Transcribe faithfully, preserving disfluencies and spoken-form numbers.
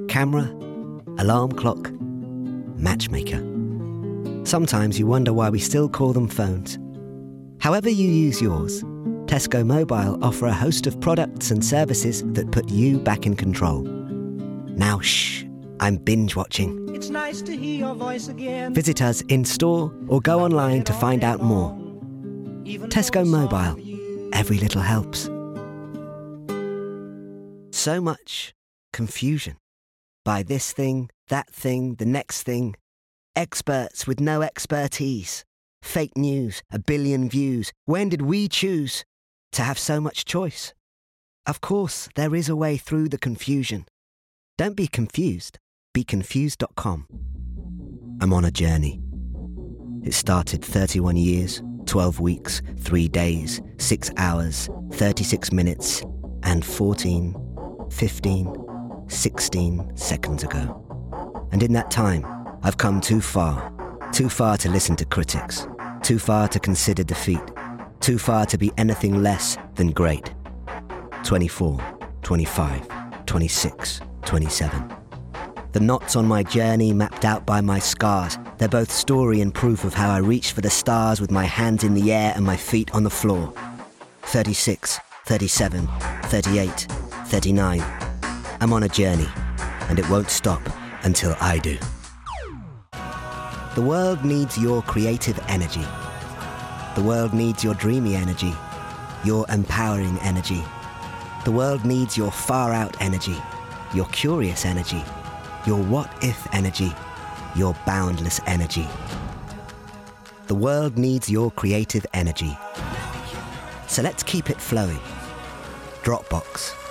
Camera, alarm clock, matchmaker. Sometimes you wonder why we still call them phones. However you use yours, Tesco Mobile offer a host of products and services that put you back in control. Now shh, I'm binge watching. It's nice to hear your voice again. Visit us in store or go online to find out more. Tesco Mobile, every little helps. So much confusion. Buy this thing, that thing, the next thing. Experts with no expertise. Fake news, a billion views. When did we choose to have so much choice? Of course, there is a way through the confusion. Don't be confused. Be confused dot com. I'm on a journey. It started thirty-one years, twelve weeks, three days, six hours, thirty-six minutes, and fourteen, fifteen, sixteen seconds ago. And in that time, I've come too far. Too far to listen to critics. Too far to consider defeat. Too far to be anything less than great. twenty-four, twenty-five, twenty-six, twenty-seven. The knots on my journey mapped out by my scars. They're both story and proof of how I reached for the stars with my hands in the air and my feet on the floor. thirty-six, thirty-seven, thirty-eight, thirty-nine. I'm on a journey, and it won't stop until I do. The world needs your creative energy. The world needs your dreamy energy, your empowering energy. The world needs your far-out energy, your curious energy, your what-if energy, your boundless energy. The world needs your creative energy. So let's keep it flowing. Dropbox.